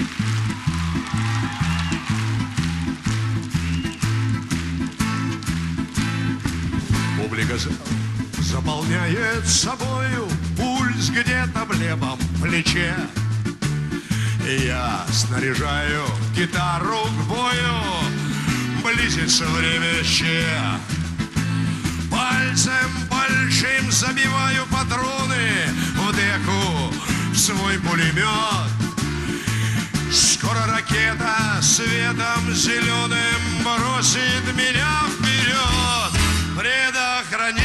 Публика заполняет собою, пульс где-то в левом плече. И я снаряжаю гитару к бою, близится время ще. Пальцем большим забиваю патроны в деку, в свой пулемет. Скоро ракета светом зеленым бросит меня вперед. Предохранитель